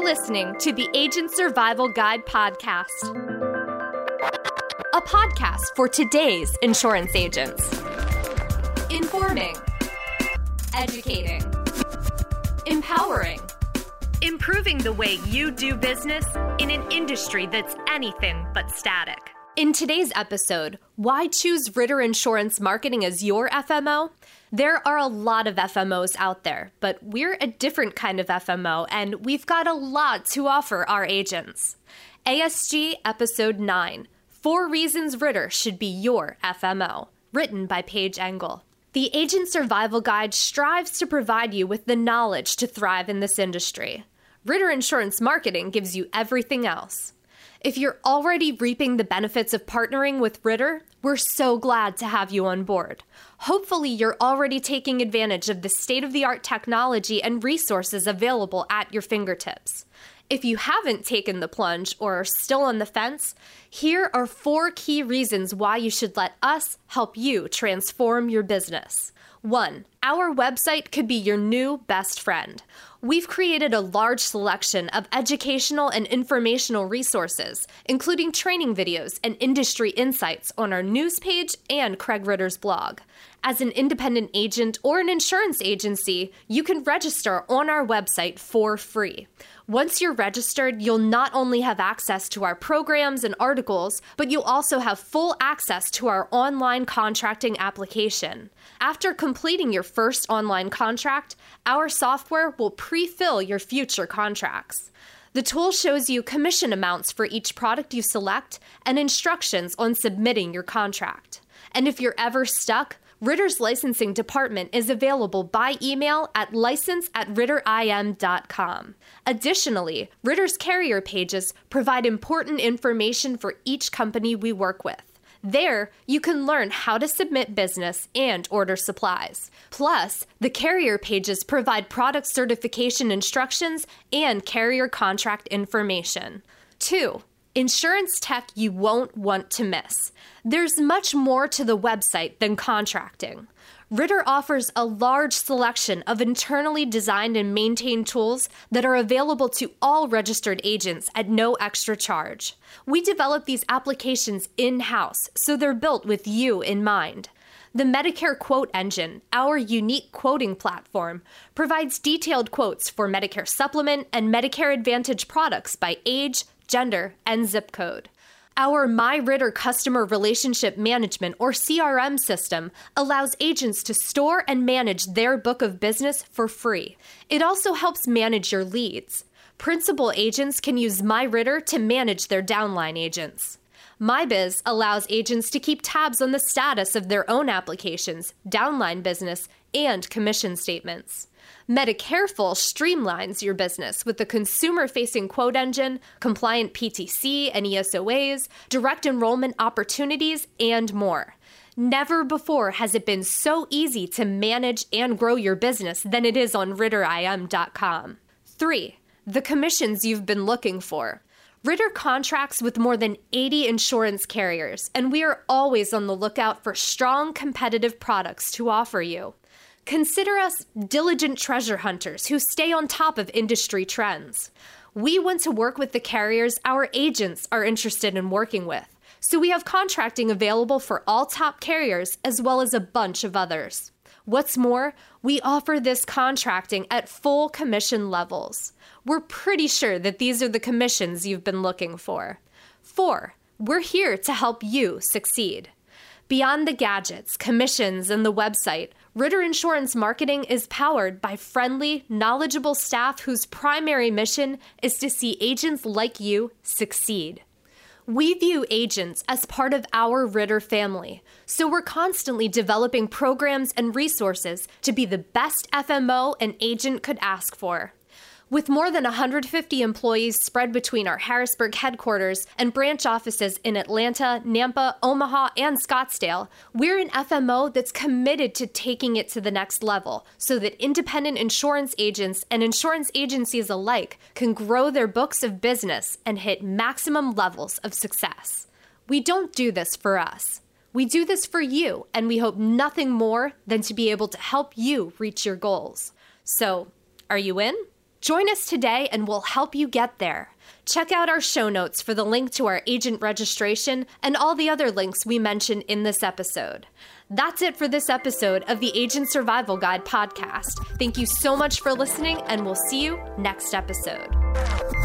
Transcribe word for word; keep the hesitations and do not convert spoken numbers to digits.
listening to the Agent Survival Guide podcast, a podcast for today's insurance agents. Informing, educating, empowering, improving the way you do business in an industry that's anything but static. In today's episode, why choose Ritter Insurance Marketing as your F M O? There are a lot of F M Os out there, but we're a different kind of F M O, and we've got a lot to offer our agents. A S G Episode nine, Four Reasons Ritter Should Be Your F M O, written by Paige Engel. The Agent Survival Guide strives to provide you with the knowledge to thrive in this industry. Ritter Insurance Marketing gives you everything else. If you're already reaping the benefits of partnering with Ritter, we're so glad to have you on board. Hopefully, you're already taking advantage of the state-of-the-art technology and resources available at your fingertips. If you haven't taken the plunge or are still on the fence, here are four key reasons why you should let us help you transform your business. One, our website could be your new best friend. We've created a large selection of educational and informational resources, including training videos and industry insights on our news page and Craig Ritter's blog. As an independent agent or an insurance agency, you can register on our website for free. Once you're registered, you'll not only have access to our programs and articles, but you'll also have full access to our online contracting application. After completing your first online contract, our software will pre-fill your future contracts. The tool shows you commission amounts for each product you select and instructions on submitting your contract. And if you're ever stuck, Ritter's licensing department is available by email at license at ritter I M dot com. Additionally, Ritter's carrier pages provide important information for each company we work with. There, you can learn how to submit business and order supplies. Plus, the carrier pages provide product certification instructions and carrier contract information. Two, insurance tech you won't want to miss. There's much more to the website than contracting. Ritter offers a large selection of internally designed and maintained tools that are available to all registered agents at no extra charge. We develop these applications in-house, so they're built with you in mind. The Medicare Quote Engine, our unique quoting platform, provides detailed quotes for Medicare Supplement and Medicare Advantage products by age, gender, and zip code. Our MyRitter Customer Relationship Management, or C R M system, allows agents to store and manage their book of business for free. It also helps manage your leads. Principal agents can use MyRitter to manage their downline agents. MyBiz allows agents to keep tabs on the status of their own applications, downline business, and commission statements. Medicareful streamlines your business with the consumer-facing quote engine, compliant P T C and E S O As, direct enrollment opportunities, and more. Never before has it been so easy to manage and grow your business than it is on ritter I M dot com. Three, the commissions you've been looking for. Ritter contracts with more than eighty insurance carriers, and we are always on the lookout for strong, competitive products to offer you. Consider us diligent treasure hunters who stay on top of industry trends. We want to work with the carriers our agents are interested in working with, so we have contracting available for all top carriers as well as a bunch of others. What's more, we offer this contracting at full commission levels. We're pretty sure that these are the commissions you've been looking for. Four, we're here to help you succeed. Beyond the gadgets, commissions, and the website, Ritter Insurance Marketing is powered by friendly, knowledgeable staff whose primary mission is to see agents like you succeed. We view agents as part of our Ritter family, so we're constantly developing programs and resources to be the best F M O an agent could ask for. With more than one hundred fifty employees spread between our Harrisburg headquarters and branch offices in Atlanta, Nampa, Omaha, and Scottsdale, we're an F M O that's committed to taking it to the next level so that independent insurance agents and insurance agencies alike can grow their books of business and hit maximum levels of success. We don't do this for us. We do this for you, and we hope nothing more than to be able to help you reach your goals. So, are you in? Join us today and we'll help you get there. Check out our show notes for the link to our agent registration and all the other links we mentioned in this episode. That's it for this episode of the Agent Survival Guide podcast. Thank you so much for listening, and we'll see you next episode.